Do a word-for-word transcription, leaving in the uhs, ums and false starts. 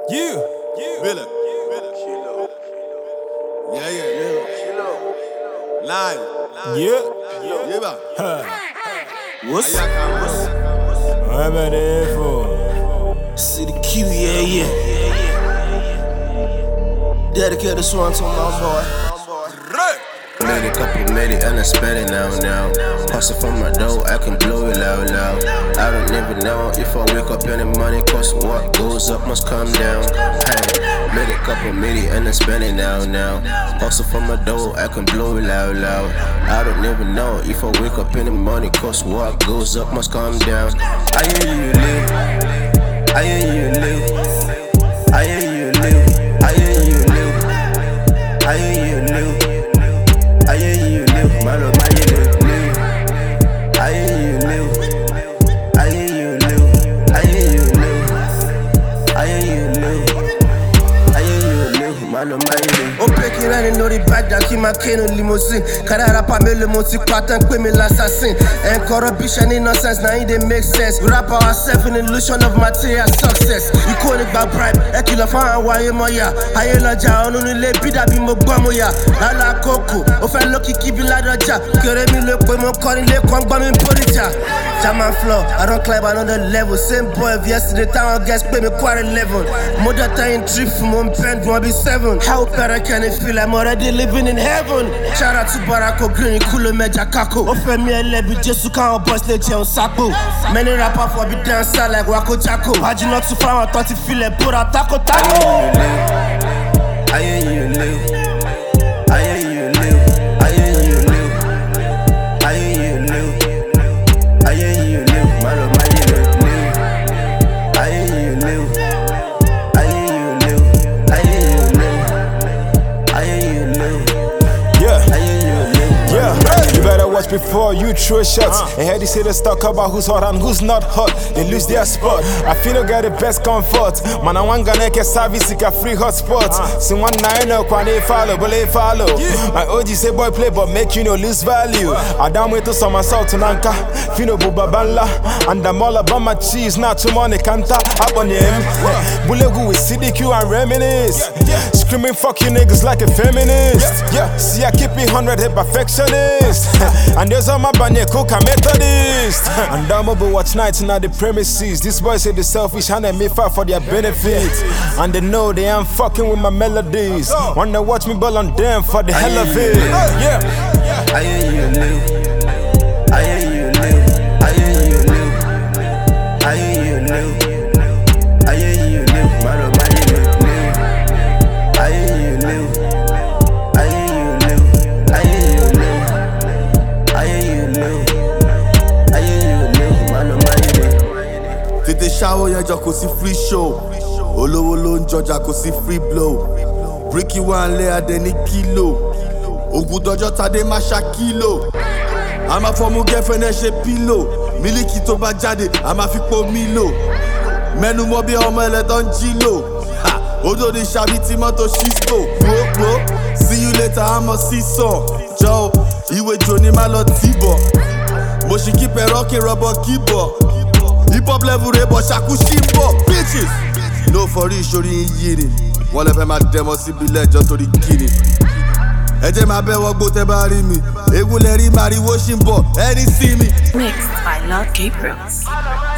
Yeah. Villa. Yeah, yeah, yeah. Line. Yeah. Yeah, ba. What's Ayaka, what's I'm at it for? City Q, yeah, yeah. Dedicate this one to my boy. Made a couple, made it, and I spend it now, now. Hustle from my dough, I can blow it loud, loud. I don't even know if I wake up and the money cost. What goes up must come down. Hey, made a couple, made it, and I spend it now, now. Hustle from my dough, I can blow it loud, loud. I don't even know if I wake up and the money cost. What goes up must come down. I hear you live, I hear you live, I hear you live, I hear you live, I hear you live. I hear you live, my love, my you live, live. I hear you live, I hear you live, I hear you live, I hear you live, I hear you live, my love, my you live. On peut qu'il aille dans les bacs qui m'a créé une limousine. Carrera pas me le monti patin que me l'assassin. And corruption in nonsense, now it make sense. We rap ourselves in illusion of material success. You call it by bribe, et qu'il a fait un waye moya. Aye la ja, on nous les bida bi mo gbamoya. La la coco, on fait lucky qui bi la doja. Kere mi le boy mon corps il est con gba mi polija. Jam flow, I don't climb another level. Same boy of yesterday, time I guess pay me quarter level. Mother time trip from mon pen, wanna be seven. How better can it feel? I'm already living in heaven. Shout out to Barako Green, Kulo Meja Kako. On fait mieux les budgets sous quand on bosse les tiens au saco. Many rappers for be dancer like Wako Jacko. Imagine not too far, I thought you feel it, put a taco taco. I hear you live, I hear you live, I hear you live, I hear you live, I hear you live, my love, my you live, I hear you live, I hear you live, I hear you live, I hear you live, Yeah. I hear you live. Yeah, you better watch before you throw shots. And hear these haters talk about who's hot and who's not hot. They lose their spot. I feel I got the best comfort. Man, I want gonna get service, a free hotspot. See one nine up when they follow, but they follow. My O G say boy play, but make you no lose value. I down with to some assault to Nanka, Fino Bubabanla, and I'm all about my cheese. Not too money canta up on him. Bulegu with C D Q and reminisce. Screaming fuck you niggas like a feminist. Yeah, see I keep it hundred hip perfectionist. And there's all my banya cook a methodist. And I'm over watch nights in the premises. These boys say the selfish and they me fight for their benefit. And they know they ain't fucking with my melodies. Wanna watch me ball on them for the hell of it. Yeah. I hear you live, I hear you live, I hear you live, I hear you live, I hear you live, my love, my you live, I hear you live, I hear you live, I hear you live, I hear you live, I hear you live, my love, my you live. Tètè ṣáwó yẹn jọ kò sí free show. Olówó ló ń jọjà kò sí free blow. Bricky wà ń lé adé ní kílò. Ògùn dọjọ́ tadé má ṣá kílò. A máa fọmú girlfriend ẹ ṣe pílò. Mílíkì tó bá jáde, a máa fi po mílò. Mẹ́nu mọ́ bí ọmọ ẹlẹ́tọ́ ń jí lò. Odò ní ṣàbí tí mọ́tò ṣíṣkò. Gbogbo, see you later, àmọ́ sísàn. Jọ ìwé jò ní má lọ tìbọ̀. Mo ṣì kí pẹ̀rọ kí rọ̀bọ̀ kíbọ̀. Hip hop level rẹ̀ bọ̀ ṣàkú ṣíbọ̀. Bitches! No for real, ìṣòrí yìí ni. Wọ́n lè fẹ́ máa dẹ̀mọ́ síbi lẹ́jọ́ torí kíni. Ẹ jẹ́ máa bẹ́ wọgbó tẹ́ bá rí mi. Egun lẹ rí màrìwó ṣì ń bọ̀, ẹni sí mi. Mixed by Lord Gabriels.